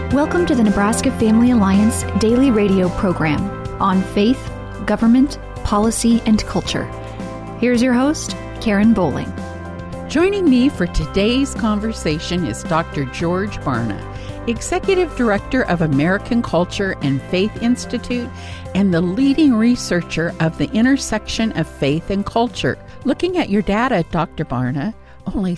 Welcome to the Nebraska Family Alliance daily radio program on faith, government, policy, and culture. Here's your host, Karen Bowling. Joining me for today's conversation is Dr. George Barna, Executive Director of American Culture and Faith Institute and the leading researcher of the intersection of faith and culture. Looking at your data, Dr. Barna, only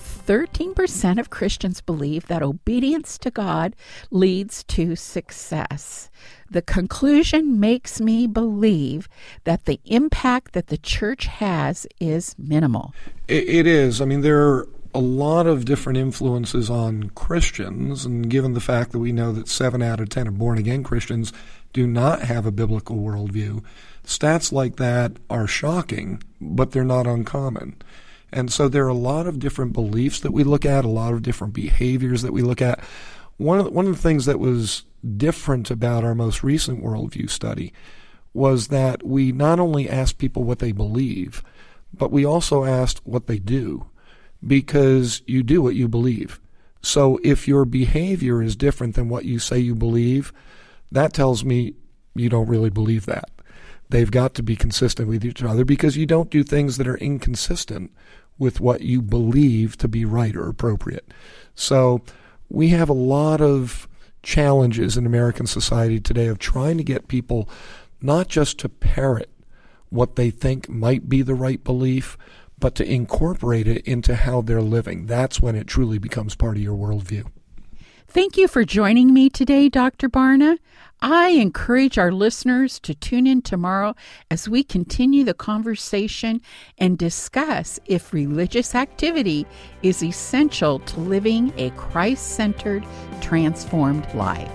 13% of Christians believe that obedience to God leads to success. The conclusion makes me believe that the impact that the church has is minimal. It is. I mean, there are a lot of different influences on Christians, and given the fact that we know that 7 out of 10 of born-again Christians do not have a biblical worldview, stats like that are shocking, but they're not uncommon. And so there are a lot of different beliefs that we look at, a lot of different behaviors that we look at. One of the things that was different about our most recent worldview study was that we not only asked people what they believe, but we also asked what they do, because you do what you believe. So if your behavior is different than what you say you believe, that tells me you don't really believe that. They've got to be consistent with each other, because you don't do things that are inconsistent with what you believe to be right or appropriate. So we have a lot of challenges in American society today of trying to get people not just to parrot what they think might be the right belief, but to incorporate it into how they're living. That's when it truly becomes part of your worldview. Thank you for joining me today, Dr. Barna. I encourage our listeners to tune in tomorrow as we continue the conversation and discuss if religious activity is essential to living a Christ-centered, transformed life.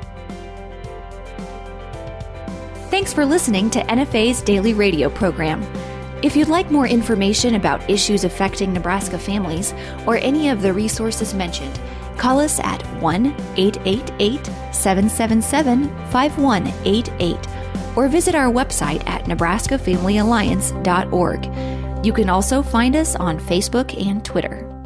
Thanks for listening to NFA's daily radio program. If you'd like more information about issues affecting Nebraska families or any of the resources mentioned, call us at 1-888-777-5188 or visit our website at nebraskafamilyalliance.org. You can also find us on Facebook and Twitter.